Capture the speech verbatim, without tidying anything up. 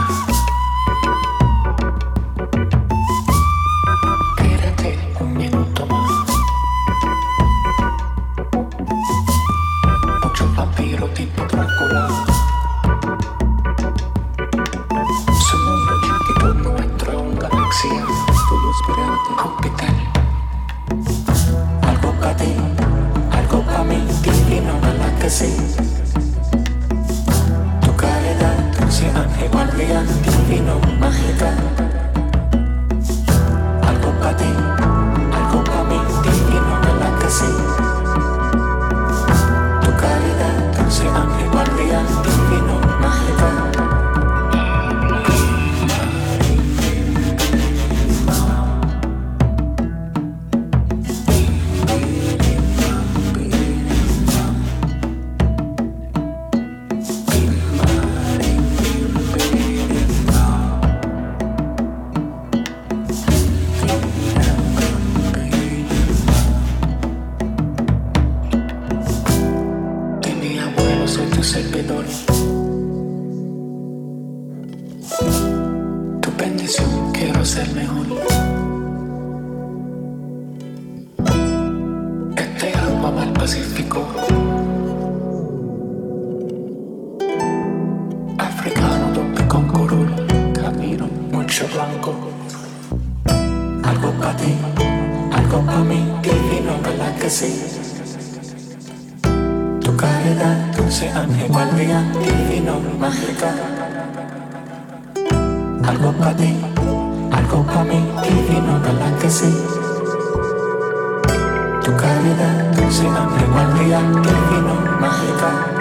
Quédate un minuto más. Mucho vampiro tipo Drácula. Su mundo chiquito nuestro es un galaxia. Todo esperante Júpiter. Algo para ti, algo para mí, divino, ¿verdad que sí? Tu caridad, dulce ángel guardián, divino, mágica. Algo para ti, algo para mí, divino, ¿verdad que sí? Tu caridad, dulce ángel guardián, divino, mágica. Soy tu servidor, tu bendición, quiero ser mejor. Este agua va al Pacífico, africano, tope con curul, camino, mucho blanco. Algo para ti, algo para mí, divino, ¿verdad que sí? Tu caridad, dulce ángel guardián, divino, mágica. Algo para ti, algo para mí, divino, ¿verdad que sí? Tu caridad, dulce ángel guardián, divino, mágica.